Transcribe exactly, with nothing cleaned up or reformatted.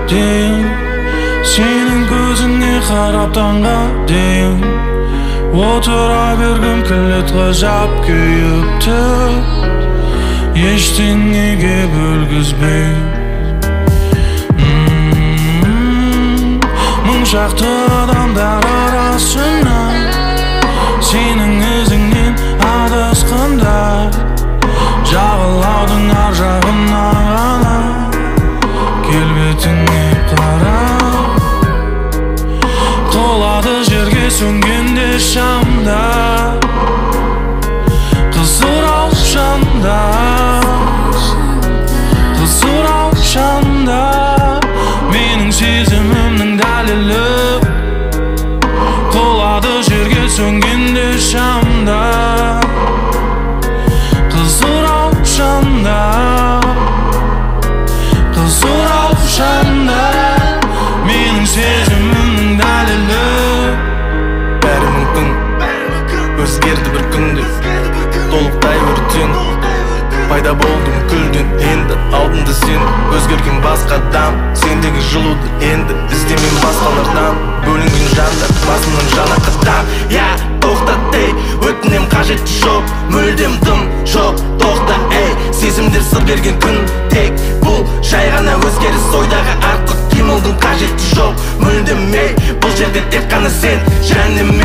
дейін, сенің көзіңе қарап таңға дейін отыра бергім келеді ғажап күйіпті ештеңеге бөлгізбей. Мың шақты адамдар арасынан сенің ізіңнен адасқанда жағалаудың ар жағына ғана келбетіңе қара қолады жерге сөнгенде шамда қызырау шамда қызырау шамда менің сезімімнің дәлелі қолады жерге сөнгенде шамда қызырау шамда қызырау шамда менің сезімімнің дәлелі. Бәрі мүмкін өзгерді бір күнде толықтай өрттен пайда болдым күлден енді алдында сен өзгерген басқа адам сендегі жылуды енді іздемен басқалардан бөлінген жандар басымнан жана қадам. Я тоқтат ей өтінем қажеті жоқ мүлдем дым жоқ тоқта ей сезімдер сыр берген күн тек бұл жай ғана өзгеріс ойдағы артық қимылдың қажеті жоқ мүлдем ей бұл жерде тек қана сен және мен.